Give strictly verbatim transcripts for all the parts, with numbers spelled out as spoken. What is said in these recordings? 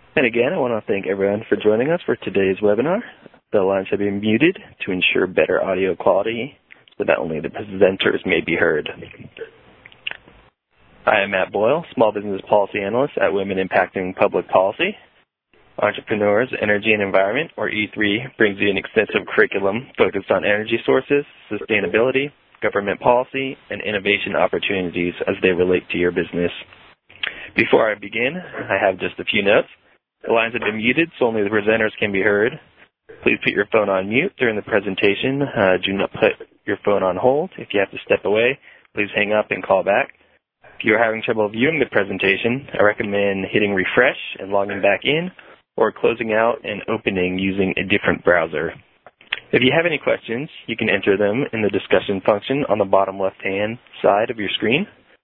And again, I want to thank everyone for joining us for today's webinar. The lines have been muted to ensure better audio quality so that only the presenters may be heard. I am Matt Boyle, Small Business Policy Analyst at Women Impacting Public Policy. Entrepreneurs, Energy and Environment, or E three, brings you an extensive curriculum focused on energy sources, sustainability, government policy, and innovation opportunities as they relate to your business. Before I begin, I have just a few notes. The lines have been muted, so only the presenters can be heard. Please put your phone on mute during the presentation. Uh, do not put your phone on hold. If you have to step away, please hang up and call back. If you are having trouble viewing the presentation, I recommend hitting refresh and logging back in, or closing out and opening using a different browser. If you have any questions, you can enter them in the discussion function on the bottom left-hand side of your screen.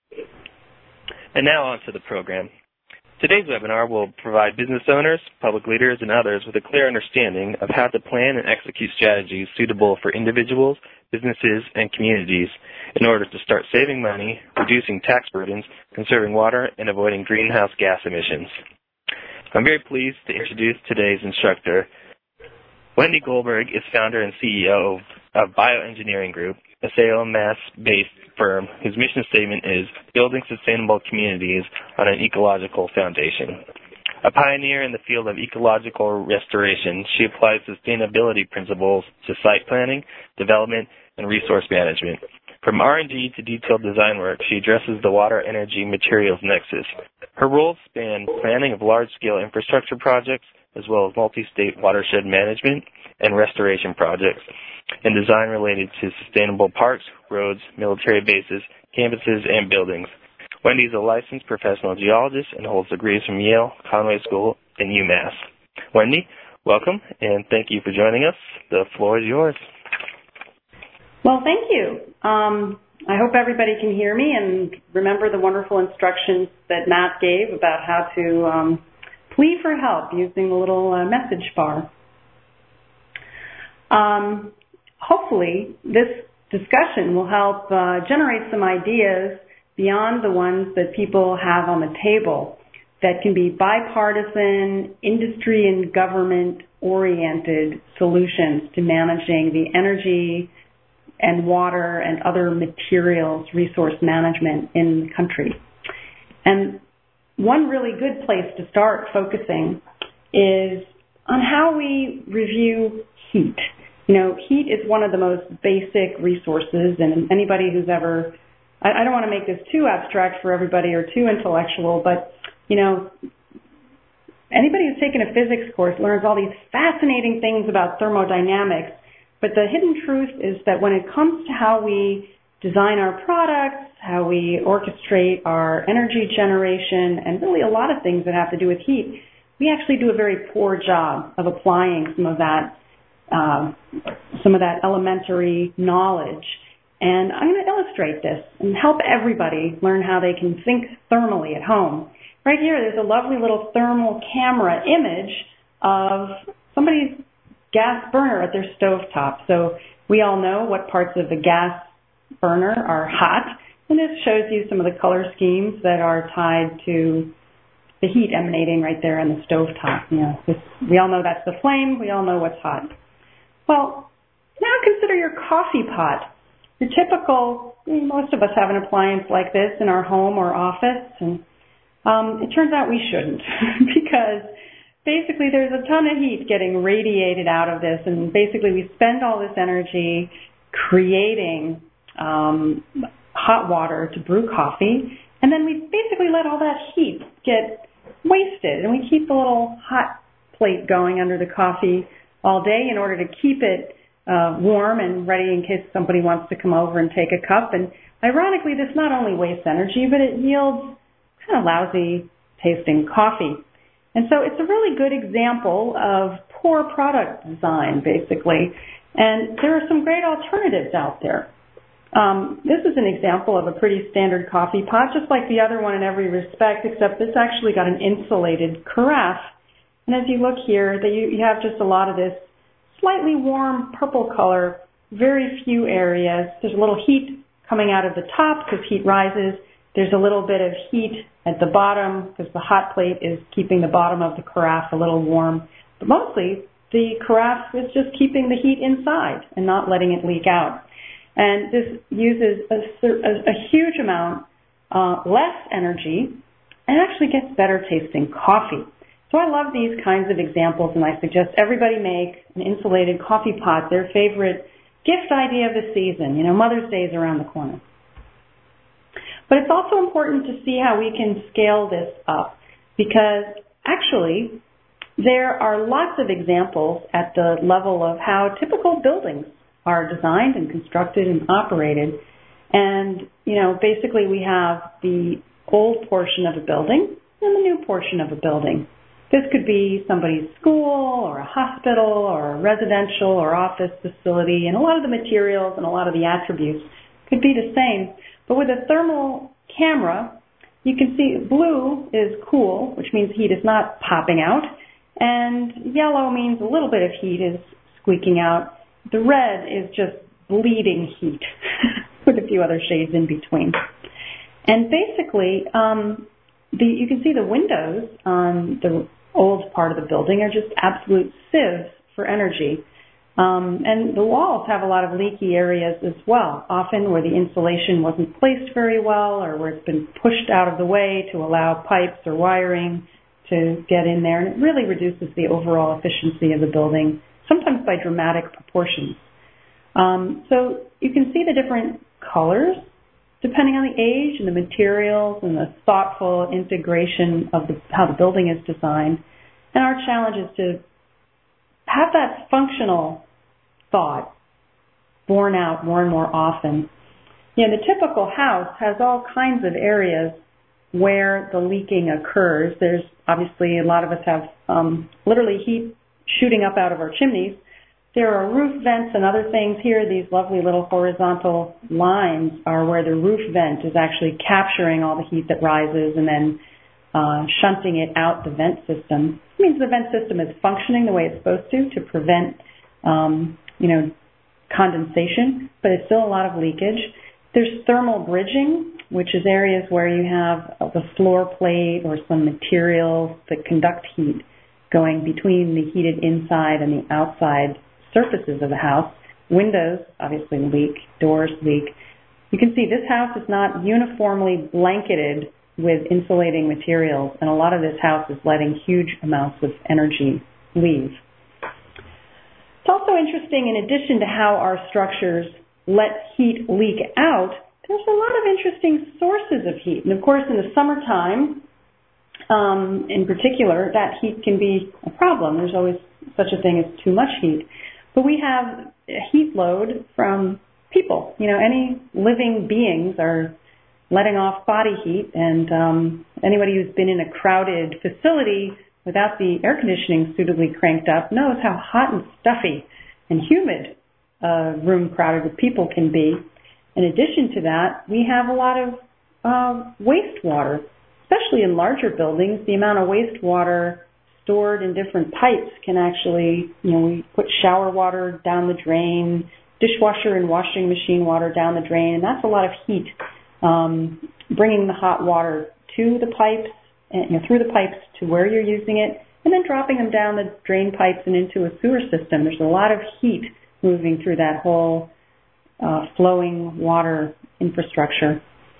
And now on to the program. Today's webinar will provide business owners, public leaders, and others with a clear understanding of how to plan and execute strategies suitable for individuals, businesses, and communities in order to start saving money, reducing tax burdens, conserving water, and avoiding greenhouse gas emissions. I'm very pleased to introduce today's instructor. Wendy Goldberg is founder and C E O of Bioengineering Group, a Salem, Mass-based firm whose mission statement is building sustainable communities on an ecological foundation. A pioneer in the field of ecological restoration, she applies sustainability principles to site planning, development, and resource management. From R and D to detailed design work, she addresses the water, energy, materials nexus. Her roles span planning of large-scale infrastructure projects, as well as multi-state watershed management and restoration projects, and design related to sustainable parks, roads, military bases, campuses, and buildings. Wendy is a licensed professional geologist and holds degrees from Yale, Conway School, and UMass. Wendy, welcome, and thank you for joining us. The floor is yours. Well, thank you. Um, I hope everybody can hear me and remember the wonderful instructions that Matt gave about how to um, plea for help using the little uh, message bar. Um, hopefully, this discussion will help uh, generate some ideas beyond the ones that people have on the table that can be bipartisan, industry and government-oriented solutions to managing the energy and water and other materials resource management in the country. And one really good place to start focusing is on how we review heat. You know, heat is one of the most basic resources, and anybody who's ever, I, I don't want to make this too abstract for everybody or too intellectual, but, you know, anybody who's taken a physics course learns all these fascinating things about thermodynamics, but the hidden truth is that when it comes to how we design our products, how we orchestrate our energy generation, and really a lot of things that have to do with heat, we actually do a very poor job of applying some of that Uh, some of that elementary knowledge. And I'm going to illustrate this and help everybody learn how they can think thermally at home. Right here, there's a lovely little thermal camera image of somebody's gas burner at their stovetop. So we all know what parts of the gas burner are hot, and this shows you some of the color schemes that are tied to the heat emanating right there in the stovetop. You know, this, we all know that's the flame. We all know what's hot. Well, now consider your coffee pot. Your typical, most of us have an appliance like this in our home or office, and um, it turns out we shouldn't because basically there's a ton of heat getting radiated out of this, and basically we spend all this energy creating um, hot water to brew coffee, and then we basically let all that heat get wasted, and we keep the little hot plate going under the coffee all day in order to keep it uh, warm and ready in case somebody wants to come over and take a cup. And ironically, this not only wastes energy, but it yields kind of lousy tasting coffee. And so it's a really good example of poor product design, basically. And there are some great alternatives out there. Um, this is an example of a pretty standard coffee pot, just like the other one in every respect, except this actually got an insulated carafe. And as you look here, that you, you have just a lot of this slightly warm purple color, very few areas. There's a little heat coming out of the top because heat rises. There's a little bit of heat at the bottom because the hot plate is keeping the bottom of the carafe a little warm. But mostly, the carafe is just keeping the heat inside and not letting it leak out. And this uses a, a, a huge amount uh, less energy and actually gets better tasting coffee. So I love these kinds of examples, and I suggest everybody make an insulated coffee pot their favorite gift idea of the season. You know, Mother's Day is around the corner. But it's also important to see how we can scale this up, because actually there are lots of examples at the level of how typical buildings are designed and constructed and operated. And, you know, basically we have the old portion of a building and the new portion of a building. This could be somebody's school or a hospital or a residential or office facility, and a lot of the materials and a lot of the attributes could be the same. But with a thermal camera, you can see blue is cool, which means heat is not popping out, and yellow means a little bit of heat is squeaking out. The red is just bleeding heat with a few other shades in between. And basically, um, the, you can see the windows on the old part of the building are just absolute sieves for energy. Um, and the walls have a lot of leaky areas as well, often where the insulation wasn't placed very well or where it's been pushed out of the way to allow pipes or wiring to get in there. And it really reduces the overall efficiency of the building, sometimes by dramatic proportions. Um, so you can see the different colors depending on the age and the materials and the thoughtful integration of the, how the building is designed. And our challenge is to have that functional thought borne out more and more often. You know, the typical house has all kinds of areas where the leaking occurs. There's obviously a lot of us have um, literally heat shooting up out of our chimneys. There are roof vents and other things here. These lovely little horizontal lines are where the roof vent is actually capturing all the heat that rises and then uh, shunting it out the vent system. It means the vent system is functioning the way it's supposed to to prevent, um, you know, condensation, but it's still a lot of leakage. There's thermal bridging, which is areas where you have the floor plate or some materials that conduct heat going between the heated inside and the outside surfaces of the house. Windows obviously leak, doors leak. You can see this house is not uniformly blanketed with insulating materials, and a lot of this house is letting huge amounts of energy leave. It's also interesting, in addition to how our structures let heat leak out, there's a lot of interesting sources of heat. And of course, in the summertime, um, in particular, that heat can be a problem. There's always such a thing as too much heat. But we have a heat load from people. You know, any living beings are letting off body heat, and um, anybody who's been in a crowded facility without the air conditioning suitably cranked up knows how hot and stuffy and humid a room crowded with people can be. In addition to that, we have a lot of uh, wastewater, especially in larger buildings. The amount of wastewater stored in different pipes can actually, you know, we put shower water down the drain, dishwasher and washing machine water down the drain, and that's a lot of heat, um, bringing the hot water to the pipes, and, you know, through the pipes to where you're using it, and then dropping them down the drain pipes and into a sewer system. There's a lot of heat moving through that whole uh, flowing water infrastructure.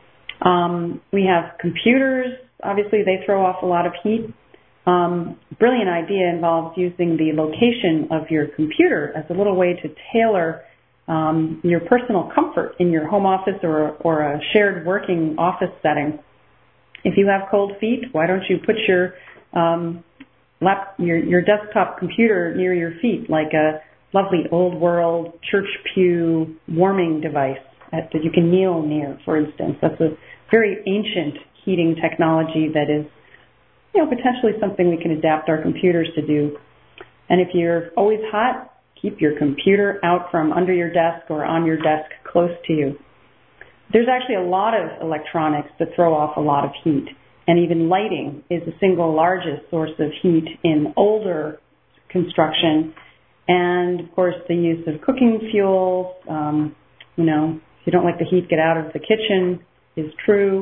Um, we have computers. Obviously, they throw off a lot of heat. Um, brilliant idea involves using the location of your computer as a little way to tailor um, your personal comfort in your home office or, or a shared working office setting. If you have cold feet, why don't you put your um, lap, your, your desktop computer near your feet, like a lovely old world church pew warming device that you can kneel near, for instance. That's a very ancient heating technology that is, you know, potentially something we can adapt our computers to do. And if you're always hot, keep your computer out from under your desk or on your desk close to you. There's actually a lot of electronics that throw off a lot of heat, and even lighting is the single largest source of heat in older construction. And, of course, the use of cooking fuels, um, you know, if you don't like the heat get out of the kitchen is true.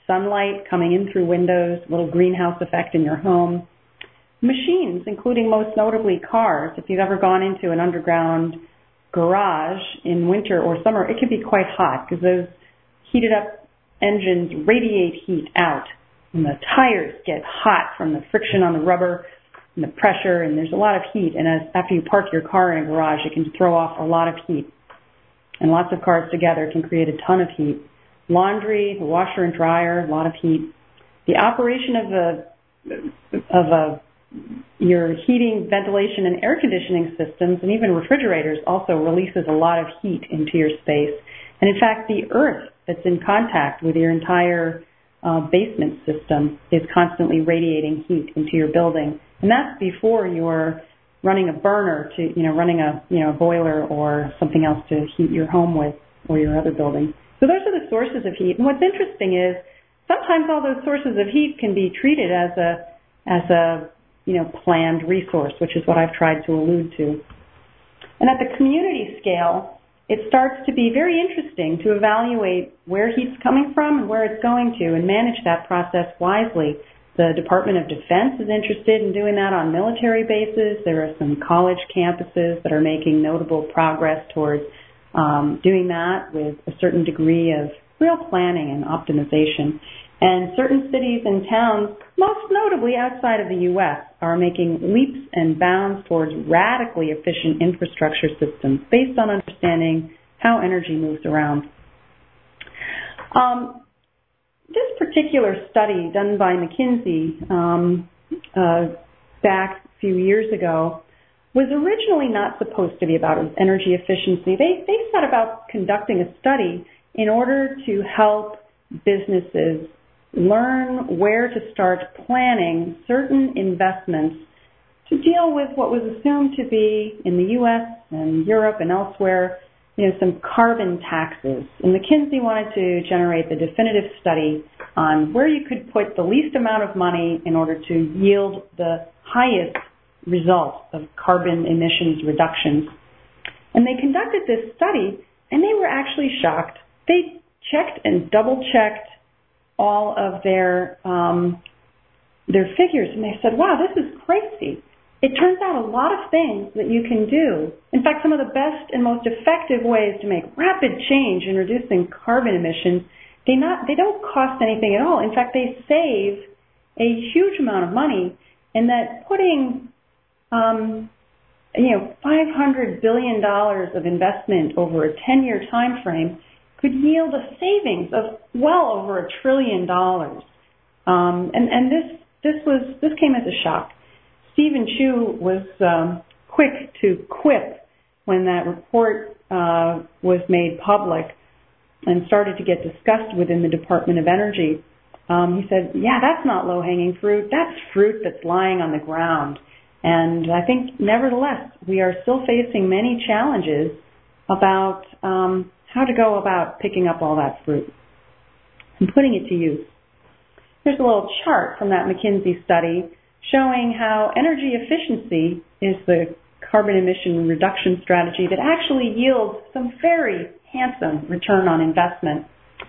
sunlight coming in through windows, a little greenhouse effect in your home. Machines, including most notably cars. If you've ever gone into an underground garage in winter or summer, it can be quite hot because those heated up engines radiate heat out, and the tires get hot from the friction on the rubber and the pressure, and there's a lot of heat. And as after you park your car in a garage, it can throw off a lot of heat. And lots of cars together can create a ton of heat. Laundry, the washer and dryer, a lot of heat. The operation of a of a your heating, ventilation, and air conditioning systems, and even refrigerators, also releases a lot of heat into your space. And in fact, the earth that's in contact with your entire uh, basement system is constantly radiating heat into your building. And that's before you're running a burner to, you know, running a, you know, a boiler or something else to heat your home with or your other building. So those are the sources of heat. And what's interesting is sometimes all those sources of heat can be treated as a, as a, you know, planned resource, which is what I've tried to allude to. And at the community scale, it starts to be very interesting to evaluate where heat's coming from and where it's going to and manage that process wisely. The Department of Defense is interested in doing that on military bases. There are some college campuses that are making notable progress towards um, doing that with a certain degree of real planning and optimization. And certain cities and towns, most notably outside of the U S, are making leaps and bounds towards radically efficient infrastructure systems based on understanding how energy moves around. Um, this particular study done by McKinsey um, uh, back a few years ago was originally not supposed to be about energy efficiency. They, they set about conducting a study in order to help businesses learn where to start planning certain investments to deal with what was assumed to be in the U S and Europe and elsewhere, you know, some carbon taxes. And McKinsey wanted to generate the definitive study on where you could put the least amount of money in order to yield the highest result of carbon emissions reductions. And they conducted this study, and they were actually shocked. They checked and double-checked all of their um, their figures, and they said, wow, this is crazy. It turns out a lot of things that you can do. In fact, some of the best and most effective ways to make rapid change in reducing carbon emissions, they not they don't cost anything at all. In fact, they save a huge amount of money, and that putting um, you know five hundred billion dollars of investment over a ten-year time frame could yield a savings of well over a trillion dollars. Um, and and this this was this came as a shock. Stephen Chu was um, quick to quip when that report uh, was made public and started to get discussed within the Department of Energy. Um, he said, yeah, that's not low-hanging fruit. That's fruit that's lying on the ground. And I think, nevertheless, we are still facing many challenges about um, how to go about picking up all that fruit and putting it to use. Here's a little chart from that McKinsey study showing how energy efficiency is the carbon emission reduction strategy that actually yields some very handsome return on investment.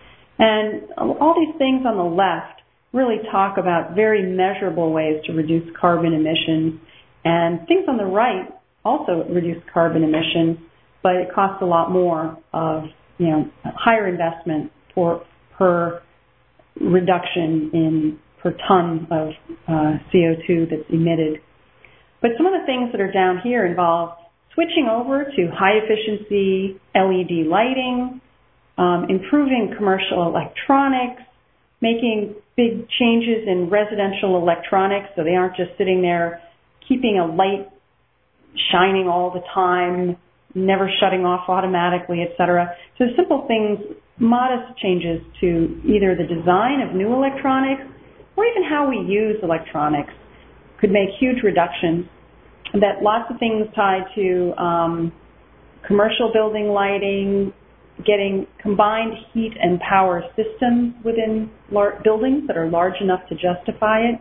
And all these things on the left really talk about very measurable ways to reduce carbon emissions, and things on the right also reduce carbon emissions, but it costs a lot more of, you know, higher investment for, per reduction in per ton of uh, C O two that's emitted. But some of the things that are down here involve switching over to high-efficiency L E D lighting, um, improving commercial electronics, making big changes in residential electronics so they aren't just sitting there keeping a light shining all the time, never shutting off automatically, et cetera. So simple things, modest changes to either the design of new electronics or even how we use electronics could make huge reductions. That lots of things tied to um, commercial building lighting, getting combined heat and power systems within lar- buildings that are large enough to justify it,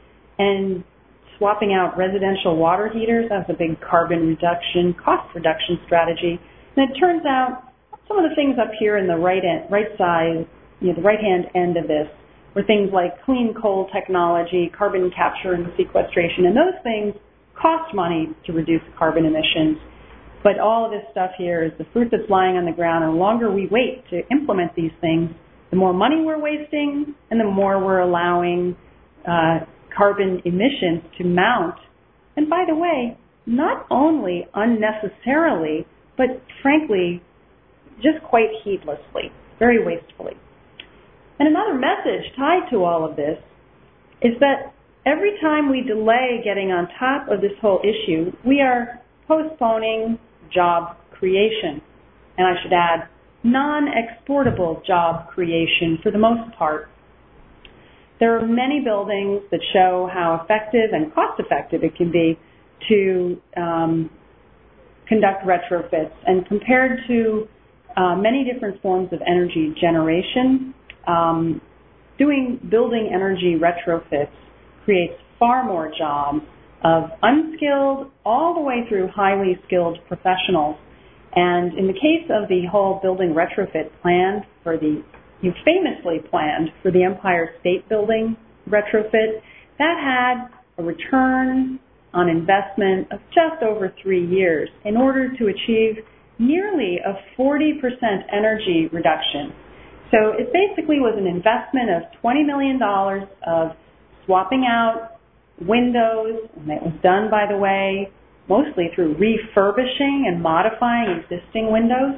and swapping out residential water heaters. That's a big carbon reduction, cost reduction strategy. And it turns out some of the things up here in the right end, right side, you know, the right-hand end of this were things like clean coal technology, carbon capture and sequestration, and those things cost money to reduce carbon emissions. But all of this stuff here is the fruit that's lying on the ground, and the longer we wait to implement these things, the more money we're wasting and the more we're allowing uh, carbon emissions to mount. And by the way, not only unnecessarily, but frankly, just quite heedlessly, very wastefully. And another message tied to all of this is that every time we delay getting on top of this whole issue, we are postponing job creation. And I should add, non-exportable job creation for the most part. There are many buildings that show how effective and cost-effective it can be to um, conduct retrofits. And compared to uh, many different forms of energy generation, um, doing building energy retrofits creates far more jobs of unskilled all the way through highly skilled professionals. And in the case of the whole building retrofit plan for the, you famously planned for the Empire State Building retrofit, that had a return on investment of just over three years in order to achieve nearly a forty percent energy reduction. So it basically was an investment of twenty million dollars of swapping out windows, and it was done, by the way, mostly through refurbishing and modifying existing windows,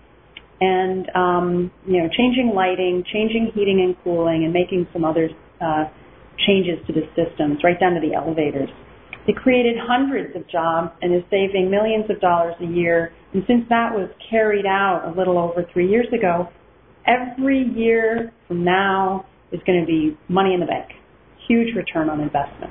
and um, you know, changing lighting, changing heating and cooling, and making some other uh, changes to the systems, right down to the elevators. It created hundreds of jobs and is saving millions of dollars a year. And since that was carried out a little over three years ago, every year from now is going to be money in the bank, huge return on investment.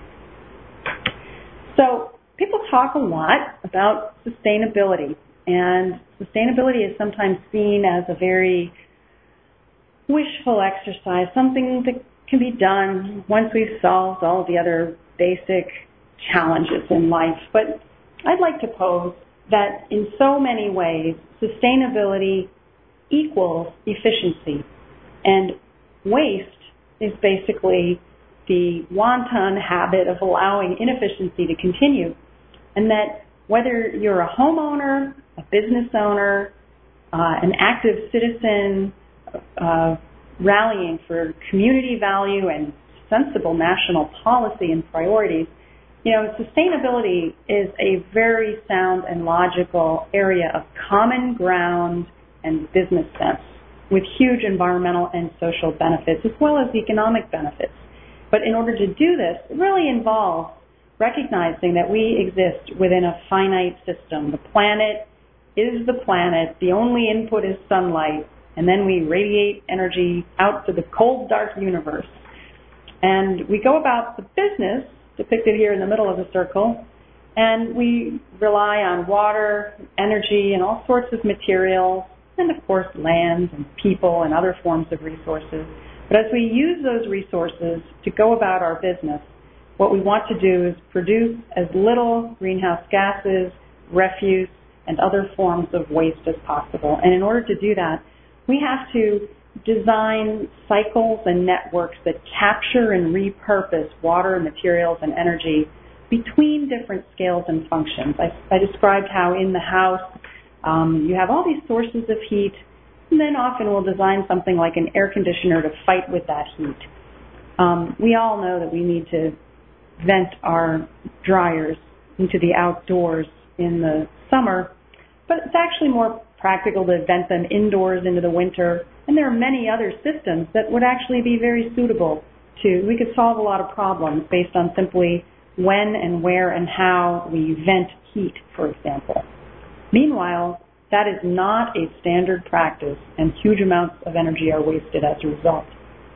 So people talk a lot about sustainability, and sustainability is sometimes seen as a very wishful exercise, something that can be done once we've solved all of the other basic challenges in life. But I'd like to pose that in so many ways, sustainability equals efficiency, and waste is basically the wanton habit of allowing inefficiency to continue, and that whether you're a homeowner, a business owner, uh, an active citizen, uh, rallying for community value and sensible national policy and priorities, you know, sustainability is a very sound and logical area of common ground and business sense, with huge environmental and social benefits as well as economic benefits. But in order to do this, it really involves recognizing that we exist within a finite system. The planet is the planet. The only input is sunlight, and then we radiate energy out to the cold, dark universe. And we go about the business, depicted here in the middle of the circle, and we rely on water, energy, and all sorts of materials, and of course land and people and other forms of resources. But as we use those resources to go about our business, what we want to do is produce as little greenhouse gases, refuse, and other forms of waste as possible. And in order to do that, we have to design cycles and networks that capture and repurpose water, materials, and energy between different scales and functions. I, I described how in the house um, you have all these sources of heat, and then often we'll design something like an air conditioner to fight with that heat. Um, we all know that we need to vent our dryers into the outdoors in the summer, but it's actually more practical to vent them indoors into the winter. And there are many other systems that would actually be very suitable to, we could solve a lot of problems based on simply when and where and how we vent heat, for example. Meanwhile, that is not a standard practice, and huge amounts of energy are wasted as a result.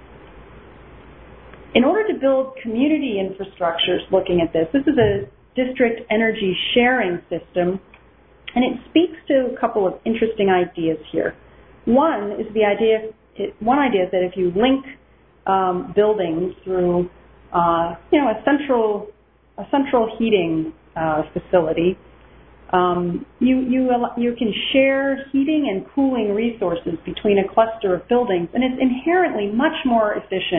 In order to build community infrastructures looking at this, this is a district energy sharing system, and it speaks to a couple of interesting ideas here. One is the idea, it, one idea is that if you link um, buildings through, uh, you know, a central, a central heating uh, facility, um, you you you can share heating and cooling resources between a cluster of buildings, and it's inherently much more efficient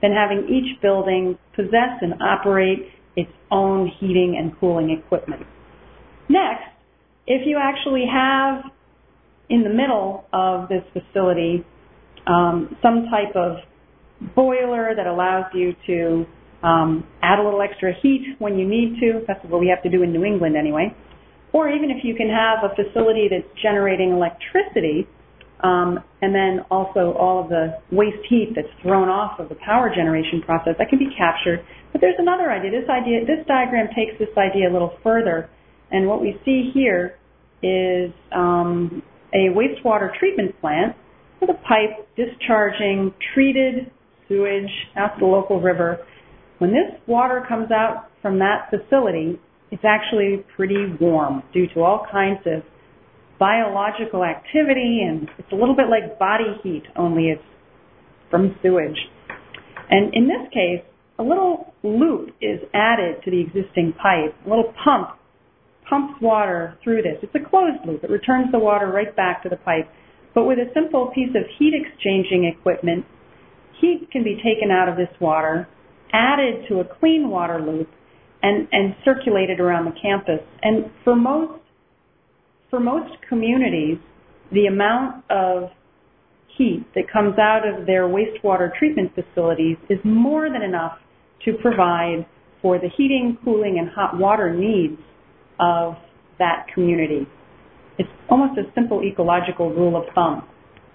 than having each building possess and operate its own heating and cooling equipment. Next, if you actually have in the middle of this facility um, some type of boiler that allows you to um, add a little extra heat when you need to, that's what we have to do in New England anyway, or even if you can have a facility that's generating electricity um, and then also all of the waste heat that's thrown off of the power generation process, that can be captured. But there's another idea. This idea, this diagram takes this idea a little further, and what we see here is um, a wastewater treatment plant with a pipe discharging treated sewage out to the local river. When this water comes out from that facility, it's actually pretty warm due to all kinds of biological activity, and it's a little bit like body heat, only it's from sewage. And in this case, a little loop is added to the existing pipe. A little pump pumps water through this. It's a closed loop. It returns the water right back to the pipe. But with a simple piece of heat exchanging equipment, heat can be taken out of this water, added to a clean water loop, and, and circulated around the campus. And for most, for most communities, the amount of heat that comes out of their wastewater treatment facilities is more than enough to provide for the heating, cooling, and hot water needs of that community. It's almost a simple ecological rule of thumb.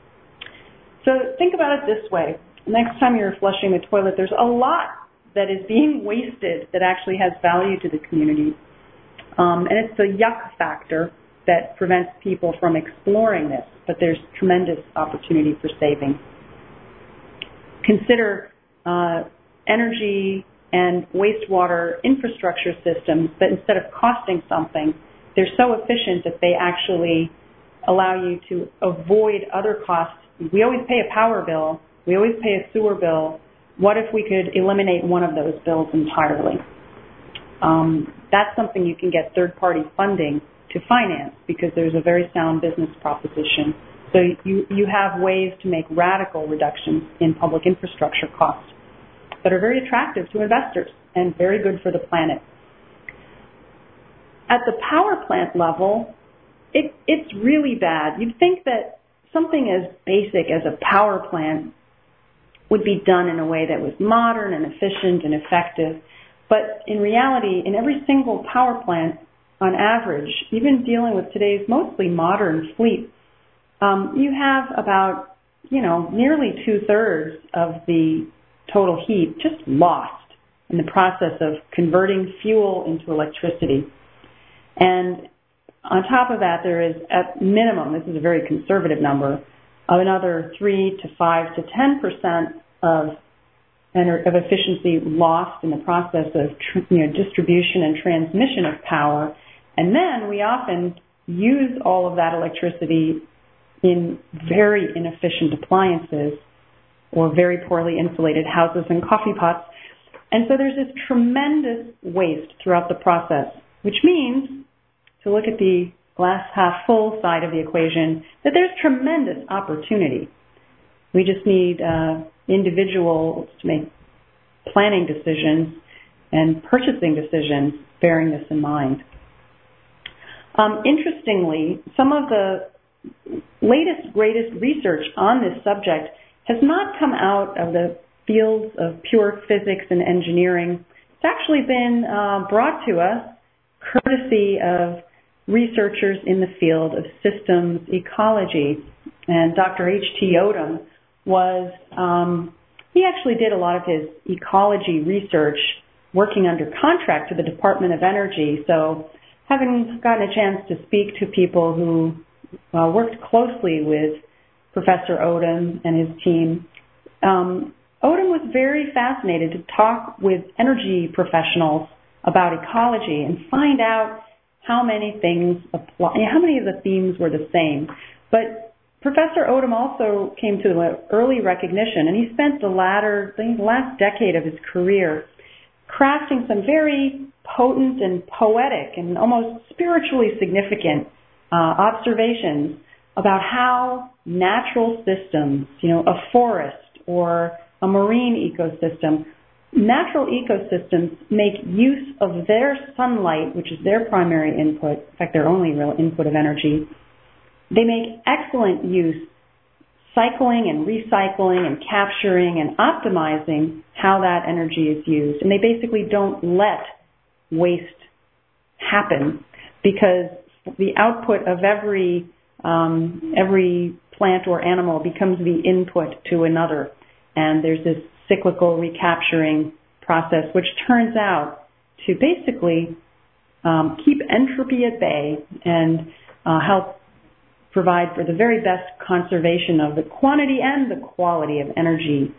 So think about it this way. Next time you're flushing the toilet, there's a lot that is being wasted that actually has value to the community. Um, and it's the yuck factor that prevents people from exploring this, but there's tremendous opportunity for saving. Consider uh, energy and wastewater infrastructure systems that instead of costing something, they're so efficient that they actually allow you to avoid other costs. We always pay a power bill. We always pay a sewer bill. What if we could eliminate one of those bills entirely? Um, that's something you can get third-party funding to finance because there's a very sound business proposition. So you, you have ways to make radical reductions in public infrastructure costs that are very attractive to investors and very good for the planet. At the power plant level, it, it's really bad. You'd think that something as basic as a power plant would be done in a way that was modern and efficient and effective. But in reality, in every single power plant, on average, even dealing with today's mostly modern fleet, um, you have about, you know, nearly two-thirds of the total heat just lost in the process of converting fuel into electricity. And on top of that, there is at minimum, this is a very conservative number, of another three to five to ten percent of of efficiency lost in the process of you know, distribution and transmission of power. And then we often use all of that electricity in very inefficient appliances or very poorly insulated houses and coffee pots. And so there's this tremendous waste throughout the process, which means, to look at the glass half full side of the equation, that there's tremendous opportunity. We just need uh, individuals to make planning decisions and purchasing decisions bearing this in mind. Um, interestingly, some of the latest, greatest research on this subject has not come out of the fields of pure physics and engineering. It's actually been uh, brought to us courtesy of researchers in the field of systems ecology. And Doctor H T Odum was, um, he actually did a lot of his ecology research working under contract to the Department of Energy. So having gotten a chance to speak to people who uh, worked closely with Professor Odum and his team, um, Odum was very fascinated to talk with energy professionals about ecology and find out how many things apply, how many of the themes were the same. But Professor Odum also came to an early recognition, and he spent the latter, the last decade of his career crafting some very potent and poetic and almost spiritually significant uh, observations about how natural systems, you know, a forest or a marine ecosystem. Natural ecosystems make use of their sunlight, which is their primary input, in fact, their only real input of energy. They make excellent use cycling and recycling and capturing and optimizing how that energy is used. And they basically don't let waste happen because the output of every um, every plant or animal becomes the input to another. And there's this cyclical recapturing process which turns out to basically um, keep entropy at bay and uh, help provide for the very best conservation of the quantity and the quality of energy.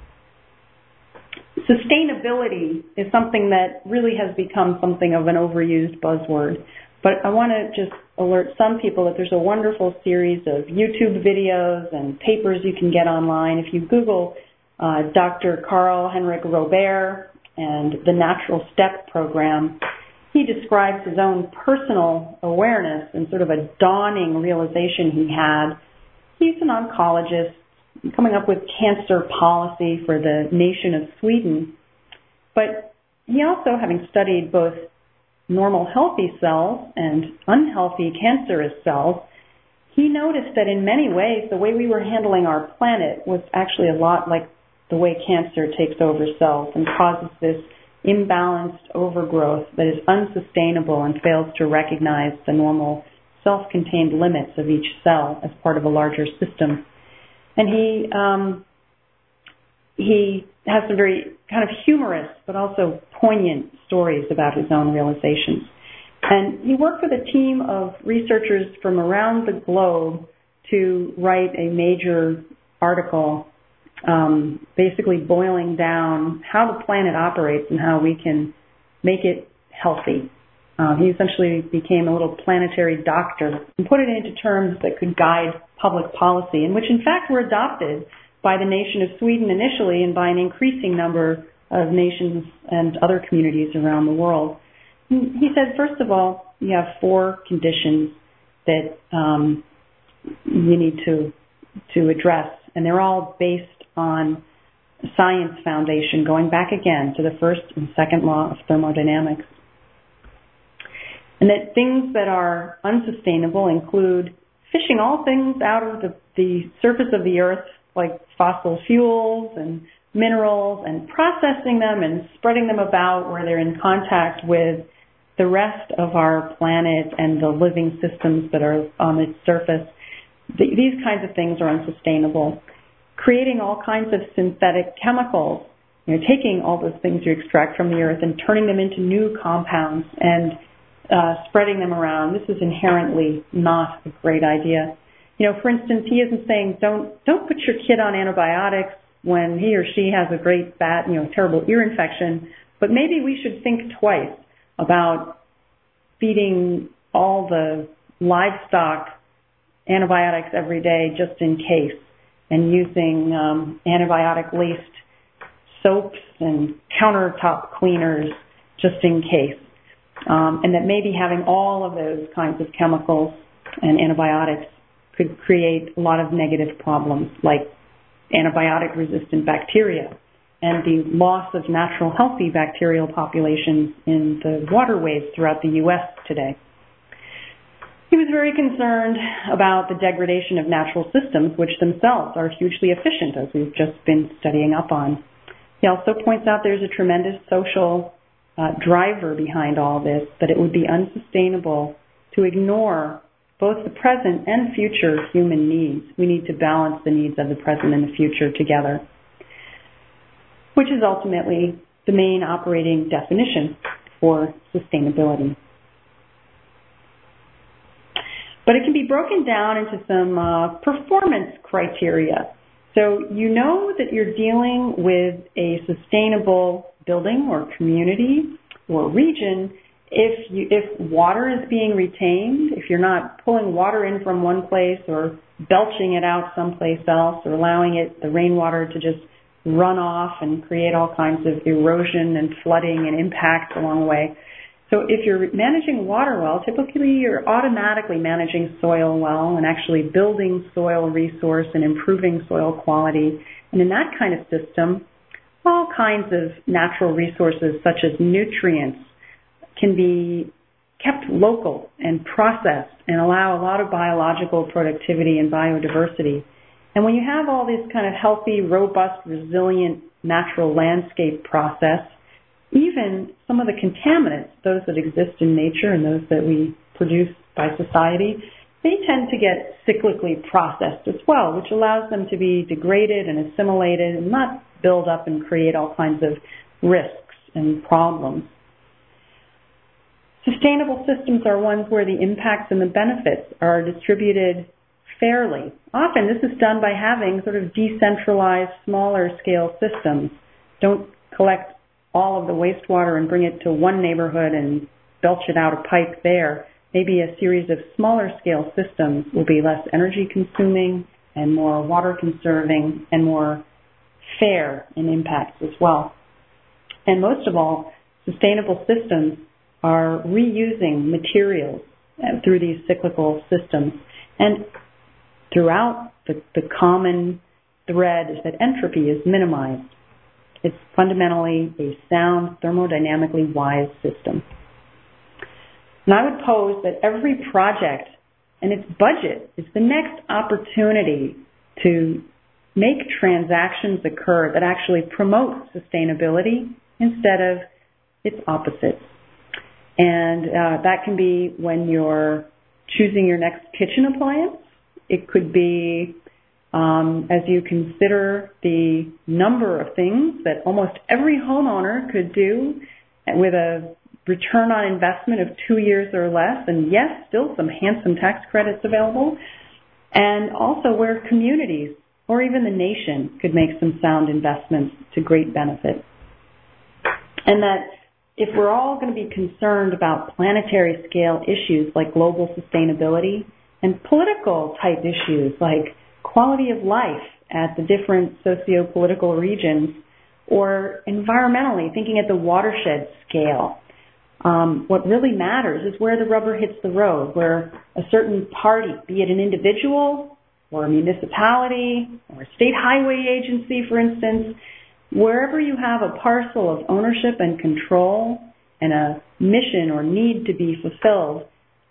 Sustainability is something that really has become something of an overused buzzword, but I want to just alert some people that there's a wonderful series of YouTube videos and papers you can get online. If you Google uh, Doctor Karl Henrik Robert and the Natural Step program, he describes his own personal awareness and sort of a dawning realization he had. He's an oncologist coming up with cancer policy for the nation of Sweden. But he also, having studied both normal healthy cells and unhealthy cancerous cells, he noticed that in many ways the way we were handling our planet was actually a lot like the way cancer takes over cells and causes this imbalanced overgrowth that is unsustainable and fails to recognize the normal self-contained limits of each cell as part of a larger system. And he um, he has some very kind of humorous but also poignant stories about his own realizations. And he worked with a team of researchers from around the globe to write a major article Um, basically boiling down how the planet operates and how we can make it healthy. Uh, he essentially became a little planetary doctor and put it into terms that could guide public policy, and which in fact were adopted by the nation of Sweden initially and by an increasing number of nations and other communities around the world. He said, first of all, you have four conditions that um, you need to to address, and they're all based on science foundation, going back again to the first and second law of thermodynamics. And that things that are unsustainable include fishing all things out of the, the surface of the earth, like fossil fuels and minerals, and processing them and spreading them about where they're in contact with the rest of our planet and the living systems that are on its surface. The, these kinds of things are unsustainable. Creating all kinds of synthetic chemicals, you know, taking all those things you extract from the earth and turning them into new compounds and uh, spreading them around. This is inherently not a great idea. You know, for instance, he isn't saying don't don't put your kid on antibiotics when he or she has a great bad, you know, terrible ear infection, but maybe we should think twice about feeding all the livestock antibiotics every day just in case, and using um, antibiotic-laced soaps and countertop cleaners just in case. Um, and that maybe having all of those kinds of chemicals and antibiotics could create a lot of negative problems, like antibiotic-resistant bacteria and the loss of natural healthy bacterial populations in the waterways throughout the U S today. He was very concerned about the degradation of natural systems, which themselves are hugely efficient, as we've just been studying up on. He also points out there's a tremendous social uh, driver behind all this, that it would be unsustainable to ignore both the present and future human needs. We need to balance the needs of the present and the future together, which is ultimately the main operating definition for sustainability. But it can be broken down into some uh, performance criteria. So you know that you're dealing with a sustainable building or community or region if you, if water is being retained, if you're not pulling water in from one place or belching it out someplace else or allowing it, the rainwater, to just run off and create all kinds of erosion and flooding and impact along the way. So if you're managing water well, typically you're automatically managing soil well and actually building soil resource and improving soil quality. And in that kind of system, all kinds of natural resources such as nutrients can be kept local and processed and allow a lot of biological productivity and biodiversity. And when you have all this kind of healthy, robust, resilient natural landscape process, even some of the contaminants, those that exist in nature and those that we produce by society, they tend to get cyclically processed as well, which allows them to be degraded and assimilated and not build up and create all kinds of risks and problems. Sustainable systems are ones where the impacts and the benefits are distributed fairly. Often this is done by having sort of decentralized, smaller scale systems. Don't collect all of the wastewater and bring it to one neighborhood and belch it out a pipe there. Maybe a series of smaller scale systems will be less energy consuming and more water conserving and more fair in impacts as well. And most of all, sustainable systems are reusing materials through these cyclical systems. And throughout, the, the common thread is that entropy is minimized. It's fundamentally a sound, thermodynamically wise system. And I would pose that every project and its budget is the next opportunity to make transactions occur that actually promote sustainability instead of its opposites. And uh, that can be when you're choosing your next kitchen appliance. It could be Um, as you consider the number of things that almost every homeowner could do with a return on investment of two years or less, and yes, still some handsome tax credits available, and also where communities or even the nation could make some sound investments to great benefit. And that if we're all going to be concerned about planetary scale issues like global sustainability and political type issues like quality of life at the different socio-political regions, or environmentally, thinking at the watershed scale. Um, what really matters is where the rubber hits the road, where a certain party, be it an individual or a municipality or a state highway agency, for instance, wherever you have a parcel of ownership and control and a mission or need to be fulfilled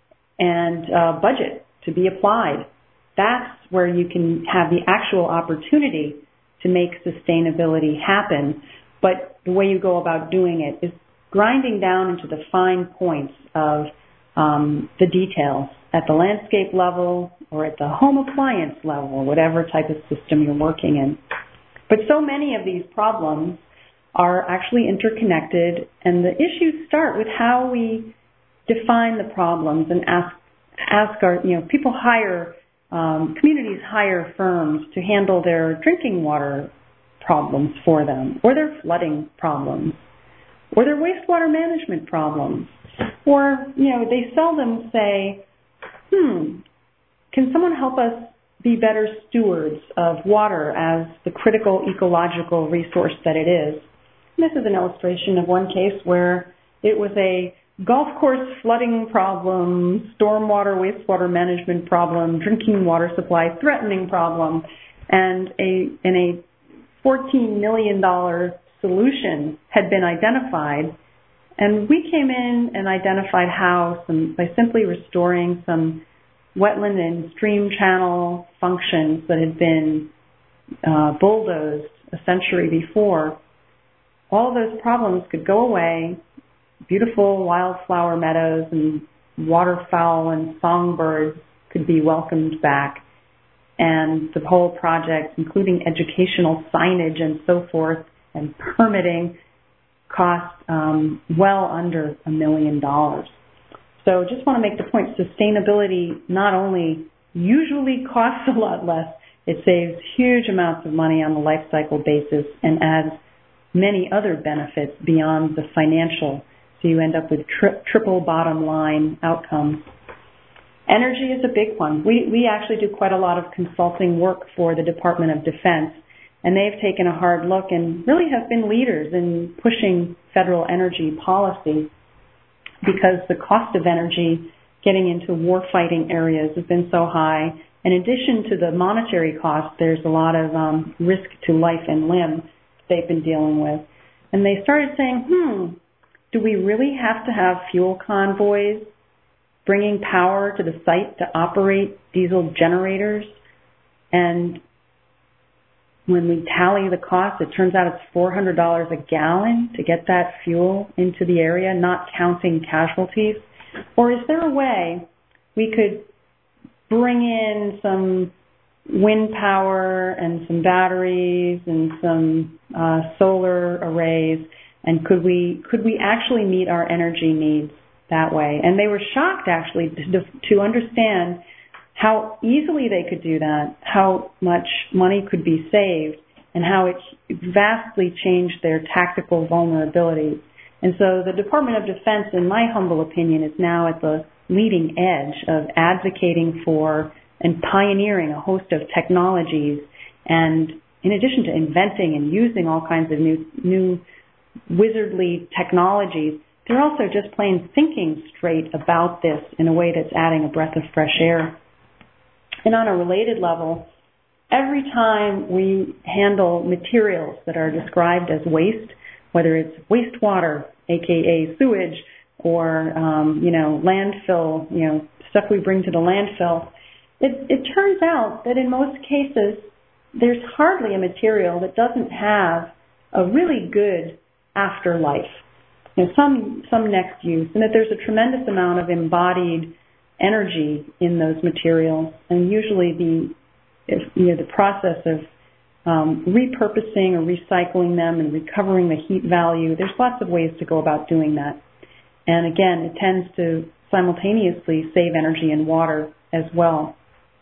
and a budget to be applied, that's where you can have the actual opportunity to make sustainability happen. But the way you go about doing it is grinding down into the fine points of um, the details at the landscape level or at the home appliance level, whatever type of system you're working in. But so many of these problems are actually interconnected, and the issues start with how we define the problems and ask, ask our, you know, people hire Um, communities hire firms to handle their drinking water problems for them, or their flooding problems, or their wastewater management problems. Or, you know, they seldom say, hmm, can someone help us be better stewards of water as the critical ecological resource that it is? And this is an illustration of one case where it was a golf course flooding problem, stormwater, wastewater management problem, drinking water supply threatening problem, and a and a fourteen million dollars solution had been identified. And we came in and identified how some, by simply restoring some wetland and stream channel functions that had been uh, bulldozed a century before, all those problems could go away. Beautiful wildflower meadows and waterfowl and songbirds could be welcomed back. And the whole project, including educational signage and so forth and permitting, cost um, well under a million dollars. So just want to make the point, sustainability not only usually costs a lot less, it saves huge amounts of money on a life cycle basis and adds many other benefits beyond the financial. So you end up with tri- triple bottom line outcomes. Energy is a big one. We, we actually do quite a lot of consulting work for the Department of Defense, and they've taken a hard look and really have been leaders in pushing federal energy policy. because the cost of energy getting into war-fighting areas has been so high. In addition to the monetary cost, there's a lot of um, risk to life and limb they've been dealing with. And they started saying, hmm, do we really have to have fuel convoys bringing power to the site to operate diesel generators? And when we tally the cost, it turns out it's four hundred dollars a gallon to get that fuel into the area, not counting casualties. Or is there a way we could bring in some wind power and some batteries and some uh, solar arrays, and could we could we actually meet our energy needs that way? And they were shocked, actually, to, to understand how easily they could do that, how much money could be saved, and how it vastly changed their tactical vulnerabilities. And so the Department of Defense, in my humble opinion, is now at the leading edge of advocating for and pioneering a host of technologies. And in addition to inventing and using all kinds of new, new wizardly technologies, they're also just plain thinking straight about this in a way that's adding a breath of fresh air. And on a related level, every time we handle materials that are described as waste, whether it's wastewater, aka sewage, or um, you know, landfill, you know, stuff we bring to the landfill, it, it turns out that in most cases there's hardly a material that doesn't have a really good afterlife, you know, some some next use, and that there's a tremendous amount of embodied energy in those materials, and usually the if, you know the process of um, repurposing or recycling them and recovering the heat value. There's lots of ways to go about doing that, and again, it tends to simultaneously save energy and water as well.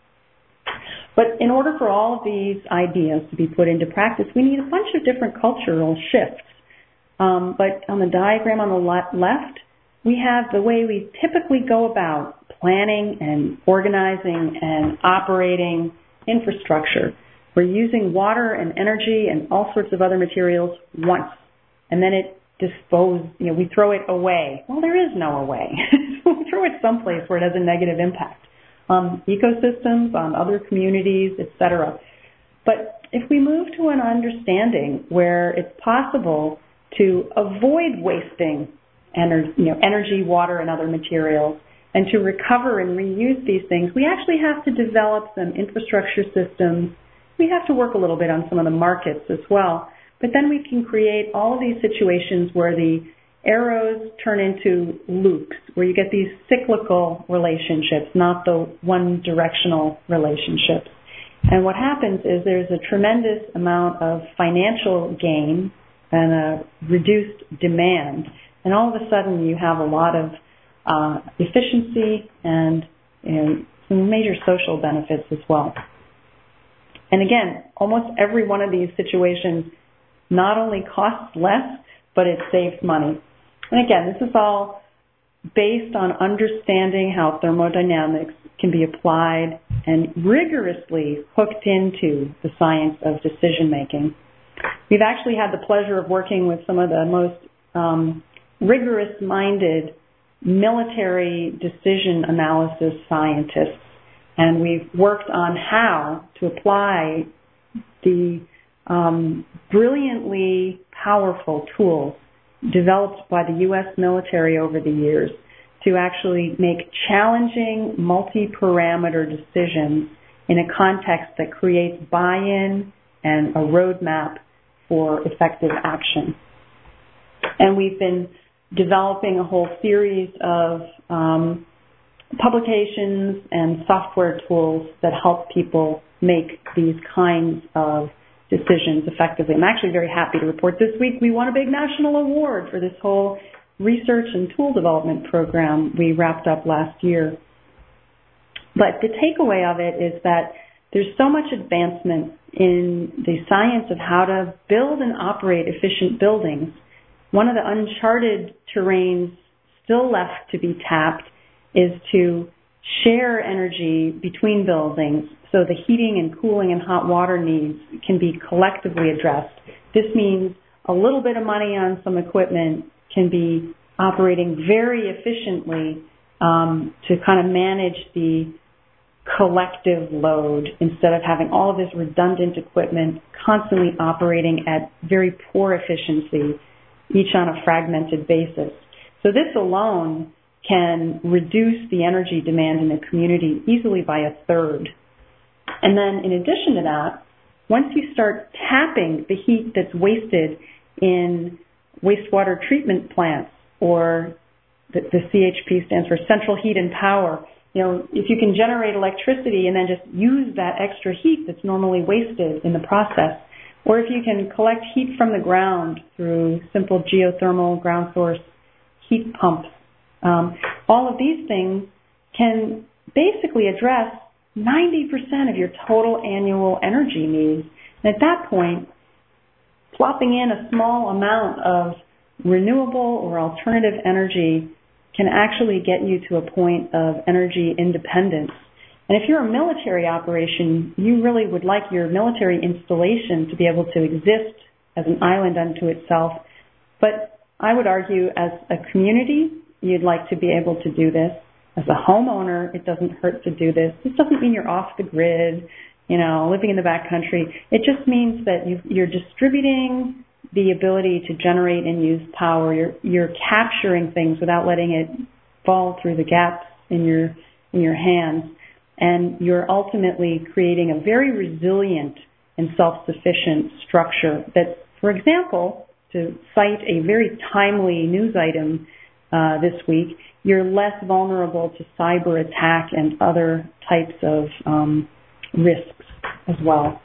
But in order for all of these ideas to be put into practice, we need a bunch of different cultural shifts. Um, but on the diagram on the le- left, we have the way we typically go about planning and organizing and operating infrastructure. We're using water and energy and all sorts of other materials once, and then it dispose, you know, we throw it away. Well, there is no away. We throw it someplace where it has a negative impact on ecosystems, on other communities, et cetera. But if we move to an understanding where it's possible to avoid wasting ener- you know, energy, water, and other materials, and to recover and reuse these things, we actually have to develop some infrastructure systems. We have to work a little bit on some of the markets as well. But then we can create all of these situations where the arrows turn into loops, where you get these cyclical relationships, not the one-directional relationships. And what happens is there's a tremendous amount of financial gain and a reduced demand. And all of a sudden you have a lot of uh, efficiency and, and some major social benefits as well. And again, almost every one of these situations not only costs less, but it saves money. And again, this is all based on understanding how thermodynamics can be applied and rigorously hooked into the science of decision making. We've actually had the pleasure of working with some of the most um, rigorous-minded military decision analysis scientists, and we've worked on how to apply the um, brilliantly powerful tools developed by the U S military over the years to actually make challenging multi-parameter decisions in a context that creates buy-in and a roadmap for effective action. And we've been developing a whole series of um, publications and software tools that help people make these kinds of decisions effectively. I'm actually very happy to report this week we won a big national award for this whole research and tool development program we wrapped up last year. But the takeaway of it is that there's so much advancement in the science of how to build and operate efficient buildings. One of the uncharted terrains still left to be tapped is to share energy between buildings so the heating and cooling and hot water needs can be collectively addressed. This means a little bit of money on some equipment can be operating very efficiently um, to kind of manage the collective load instead of having all of this redundant equipment constantly operating at very poor efficiency, each on a fragmented basis. So this alone can reduce the energy demand in the community easily by a third. And then in addition to that, once you start tapping the heat that's wasted in wastewater treatment plants, or the, the C H P stands for Central Heat and Power, you know, if you can generate electricity and then just use that extra heat that's normally wasted in the process, or if you can collect heat from the ground through simple geothermal ground source heat pumps, um, all of these things can basically address ninety percent of your total annual energy needs. And at that point, plopping in a small amount of renewable or alternative energy can actually get you to a point of energy independence. And if you're a military operation, you really would like your military installation to be able to exist as an island unto itself. But I would argue as a community, you'd like to be able to do this. As a homeowner, it doesn't hurt to do this. This doesn't mean you're off the grid, you know, living in the backcountry. It just means that you, you're distributing the ability to generate and use power. You're, you're capturing things without letting it fall through the gaps in your in your hands. And you're ultimately creating a very resilient and self-sufficient structure that, for example, to cite a very timely news item uh, this week, you're less vulnerable to cyber attack and other types of um, risks as well.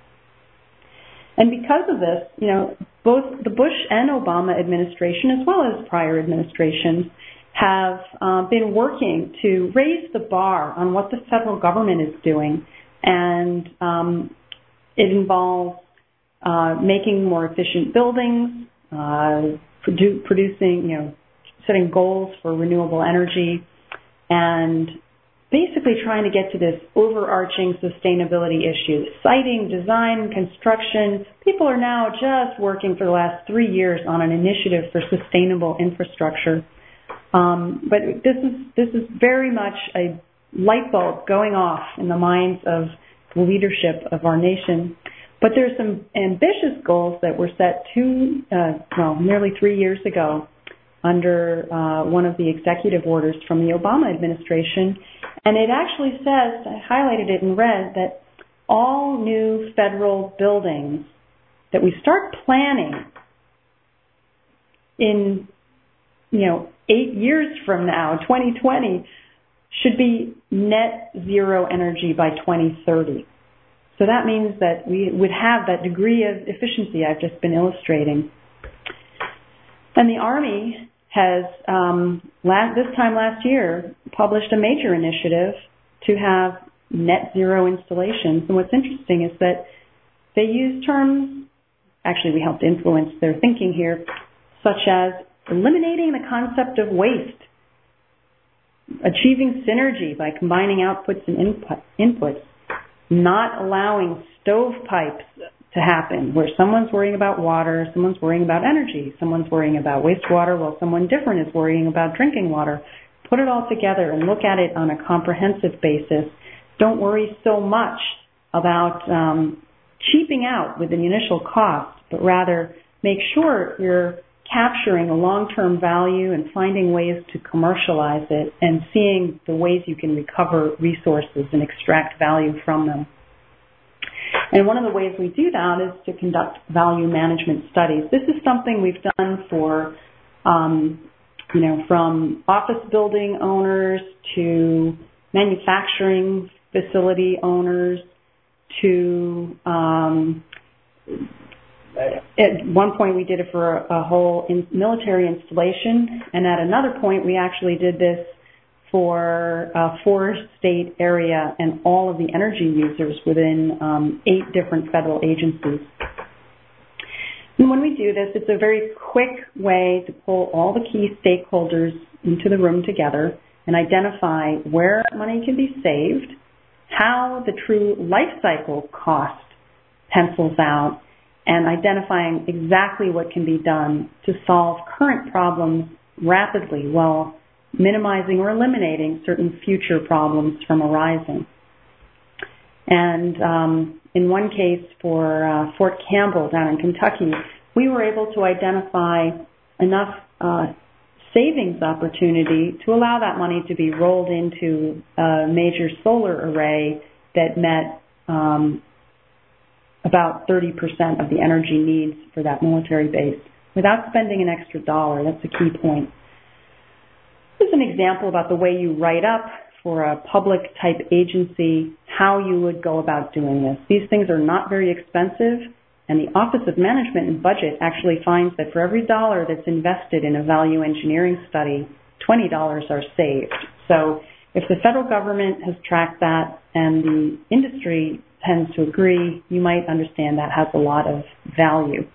And because of this, you know, both the Bush and Obama administration, as well as prior administrations, have uh, been working to raise the bar on what the federal government is doing. And um, it involves uh, making more efficient buildings, uh, produ- producing, you know, setting goals for renewable energy, and basically trying to get to this overarching sustainability issue. Siting, design, construction. People are now just working for the last three years on an initiative for sustainable infrastructure. Um, but this is this is very much a light bulb going off in the minds of the leadership of our nation. But there's some ambitious goals that were set two, uh, well, nearly three years ago under uh, one of the executive orders from the Obama administration. And it actually says, I highlighted it in red, that all new federal buildings that we start planning in, you know, eight years from now, twenty twenty, should be net zero energy by twenty thirty. So that means that we would have that degree of efficiency I've just been illustrating. And the Army has, um, last, this time last year, published a major initiative to have net zero installations. And what's interesting is that they use terms, actually we helped influence their thinking here, such as eliminating the concept of waste, achieving synergy by combining outputs and input, inputs, not allowing stovepipes to happen, where someone's worrying about water, someone's worrying about energy, someone's worrying about wastewater, while someone different is worrying about drinking water. Put it all together and look at it on a comprehensive basis. Don't worry so much about um, cheaping out with the initial cost, but rather make sure you're capturing a long-term value and finding ways to commercialize it and seeing the ways you can recover resources and extract value from them. And one of the ways we do that is to conduct value management studies. This is something we've done for, um, you know, from office building owners to manufacturing facility owners to, um, at one point we did it for a, a whole in military installation, and at another point we actually did this for a four-state area and all of the energy users within um, eight different federal agencies. And when we do this, it's a very quick way to pull all the key stakeholders into the room together and identify where money can be saved, how the true life cycle cost pencils out, and identifying exactly what can be done to solve current problems rapidly while minimizing or eliminating certain future problems from arising. And um, in one case for uh, Fort Campbell down in Kentucky, we were able to identify enough uh, savings opportunity to allow that money to be rolled into a major solar array that met um, about thirty percent of the energy needs for that military base without spending an extra dollar. That's a key point. This is an example about the way you write up for a public-type agency how you would go about doing this. These things are not very expensive, and the Office of Management and Budget actually finds that for every dollar that's invested in a value engineering study, twenty dollars are saved. So if the federal government has tracked that and the industry tends to agree, you might understand that has a lot of value.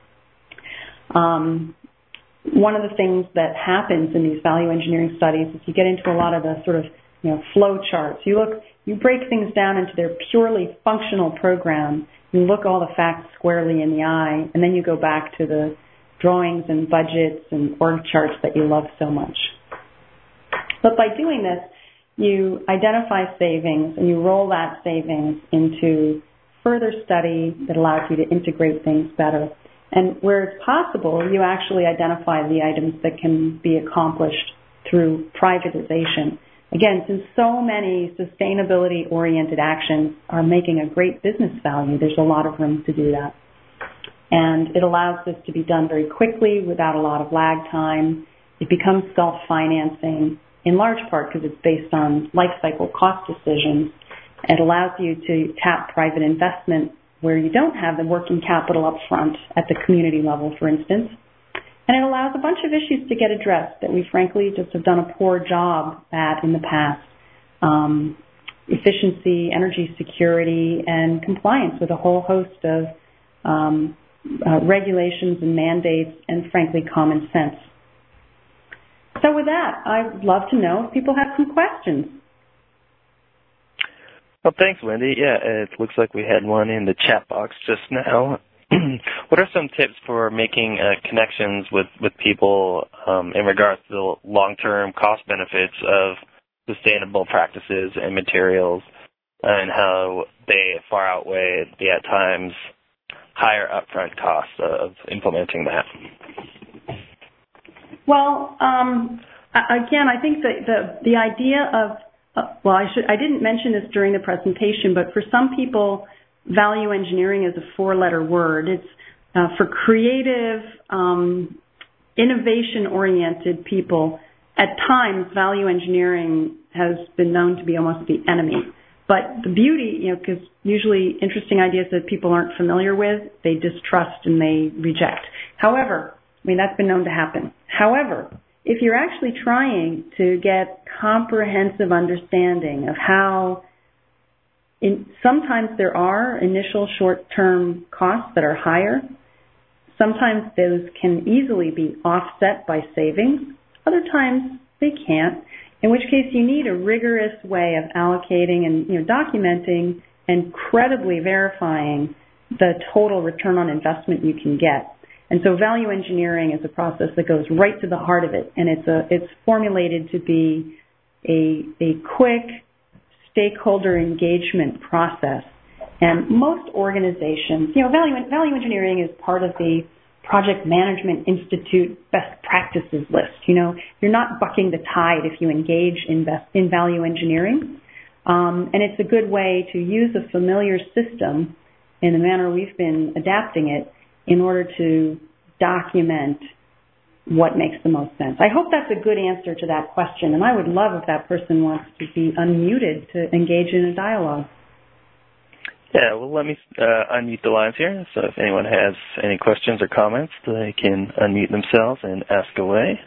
Um, one of the things that happens in these value engineering studies is you get into a lot of the sort of you know flow charts. You look, you break things down into their purely functional program. You look all the facts squarely in the eye, and then you go back to the drawings and budgets and org charts that you love so much. But by doing this, you identify savings and you roll that savings into further study that allows you to integrate things better. And where it's possible, you actually identify the items that can be accomplished through privatization. Again, since so many sustainability-oriented actions are making a great business value, there's a lot of room to do that. And it allows this to be done very quickly without a lot of lag time. It becomes self-financing, in large part because it's based on life cycle cost decisions. It allows you to tap private investment where you don't have the working capital up front at the community level, for instance. And it allows a bunch of issues to get addressed that we frankly just have done a poor job at in the past. Um, efficiency, energy security, and compliance with a whole host of um, uh, regulations and mandates and, frankly, common sense. So with that, I'd love to know if people have some questions. Well, thanks, Wendy. Yeah, it looks like we had one in the chat box just now. What are some tips for making uh, connections with, with people um, in regards to the long-term cost benefits of sustainable practices and materials and how they far outweigh the, at times, higher upfront costs of implementing that? Well, um, again, I think that the, the idea of, uh, well, I, should, I didn't mention this during the presentation, but for some people, value engineering is a four-letter word. It's uh, for creative, um, innovation-oriented people. At times, value engineering has been known to be almost the enemy. But the beauty, you know, because usually interesting ideas that people aren't familiar with, they distrust and they reject. However, I mean, that's been known to happen. However, if you're actually trying to get comprehensive understanding of how In, sometimes there are initial short-term costs that are higher. Sometimes those can easily be offset by savings. Other times they can't, in which case you need a rigorous way of allocating and you know, documenting and credibly verifying the total return on investment you can get. And so value engineering is a process that goes right to the heart of it, and it's a, it's formulated to be a, a quick, stakeholder engagement process. And most organizations, you know, value, value engineering is part of the Project Management Institute best practices list. You know, you're not bucking the tide if you engage in, best, in value engineering. Um, and it's a good way to use a familiar system in the manner we've been adapting it in order to document what makes the most sense. I hope that's a good answer to that question, and I would love if that person wants to be unmuted to engage in a dialogue. Yeah, well, let me uh, unmute the lines here, so if anyone has any questions or comments, they can unmute themselves and ask away.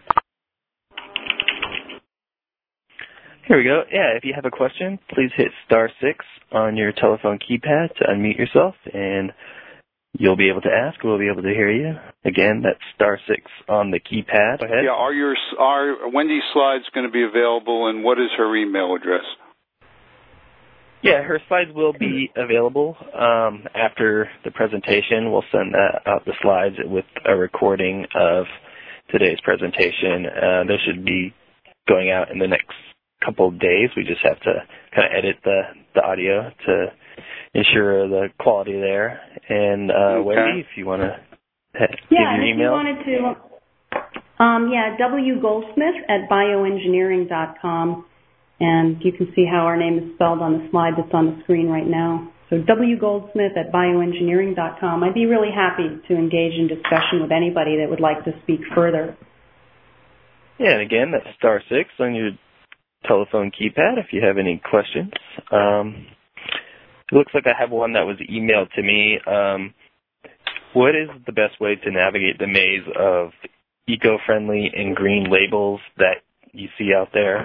Here we go. Yeah, if you have a question, please hit star six on your telephone keypad to unmute yourself, and you'll be able to ask. We'll be able to hear you. Again, that's star six on the keypad. Go ahead. Yeah, are your are Wendy's slides going to be available, and what is her email address? Yeah, her slides will be available um, after the presentation. We'll send uh, out the slides with a recording of today's presentation. Uh, this should be going out in the next couple of days. We just have to kind of edit the, the audio to ensure the quality there. And uh, okay. Wendy, if you want to give yeah, your if email. you wanted to, um, yeah, W Goldsmith at bioengineering dot com. And you can see how our name is spelled on the slide that's on the screen right now. So W Goldsmith at bioengineering dot com. I'd be really happy to engage in discussion with anybody that would like to speak further. Yeah, and again, that's star six on your telephone keypad if you have any questions. Um, it looks like I have one that was emailed to me. Um, what is the best way to navigate the maze of eco-friendly and green labels that you see out there?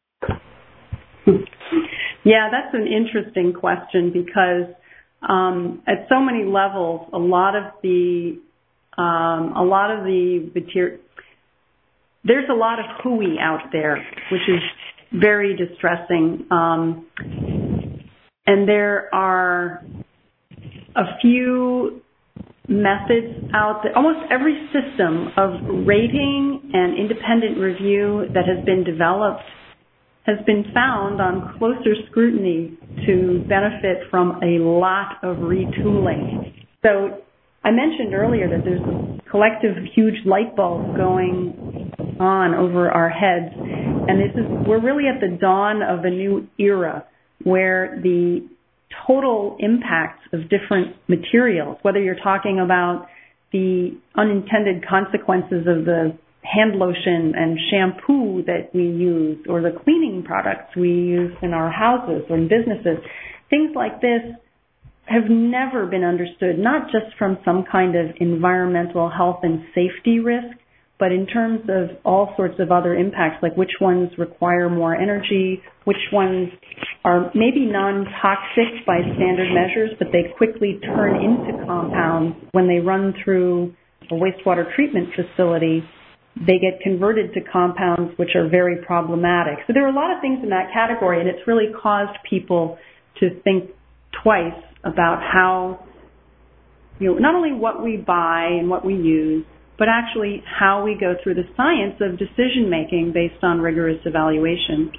Yeah, that's an interesting question because um, at so many levels, a lot of the um, a lot of the material, there's a lot of hooey out there, which is very distressing. Um, and there are a few methods out there. Almost every system of rating and independent review that has been developed has been found on closer scrutiny to benefit from a lot of retooling. So I mentioned earlier that there's a collective huge light bulb going on over our heads, and this is we're really at the dawn of a new era where the total impacts of different materials, whether you're talking about the unintended consequences of the hand lotion and shampoo that we use or the cleaning products we use in our houses or in businesses, things like this have never been understood, not just from some kind of environmental health and safety risk, but in terms of all sorts of other impacts, like which ones require more energy, which ones are maybe non-toxic by standard measures, but they quickly turn into compounds when they run through a wastewater treatment facility. They get converted to compounds which are very problematic. So there are a lot of things in that category, and it's really caused people to think twice about how, you know, not only what we buy and what we use, but actually how we go through the science of decision making based on rigorous evaluation.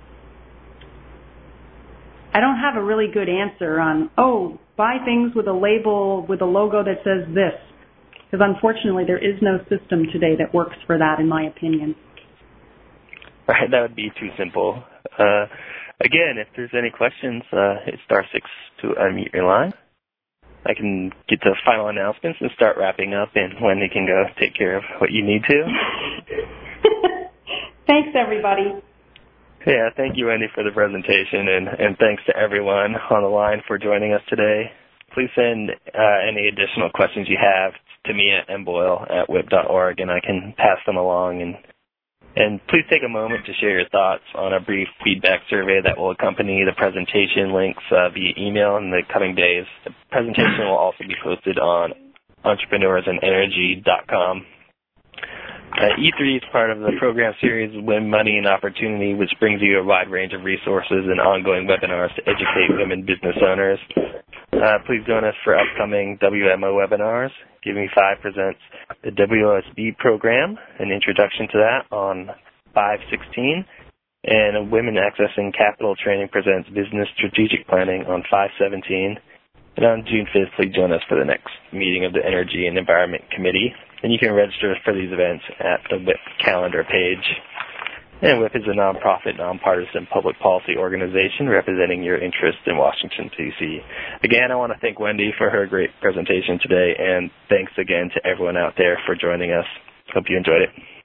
I don't have a really good answer on, oh, buy things with a label, with a logo that says this, because unfortunately there is no system today that works for that, in my opinion. Right, that would be too simple. Uh, again, if there's any questions, uh, hit star six to unmute your line. I can get to final announcements and start wrapping up, and Wendy can go take care of what you need to. Thanks, everybody. Yeah, thank you, Wendy, for the presentation, and, and thanks to everyone on the line for joining us today. Please send uh, any additional questions you have to me at m boyle at w i p dot org, and I can pass them along. And And please take a moment to share your thoughts on a brief feedback survey that will accompany the presentation links uh, via email in the coming days. The presentation will also be posted on entrepreneurs and energy dot com. Uh, E three is part of the program series Win Money and Opportunity, which brings you a wide range of resources and ongoing webinars to educate women business owners. Uh, please join us for upcoming W M O webinars. Give Me Five presents the W O S B program, an introduction to that on five sixteen, and Women Accessing Capital Training presents Business Strategic Planning on five seventeen. And on June fifth, please join us for the next meeting of the Energy and Environment Committee. And you can register for these events at the W I P calendar page. And W I P is a nonprofit, nonpartisan public policy organization representing your interests in Washington, D C Again, I want to thank Wendy for her great presentation today, and thanks again to everyone out there for joining us. Hope you enjoyed it.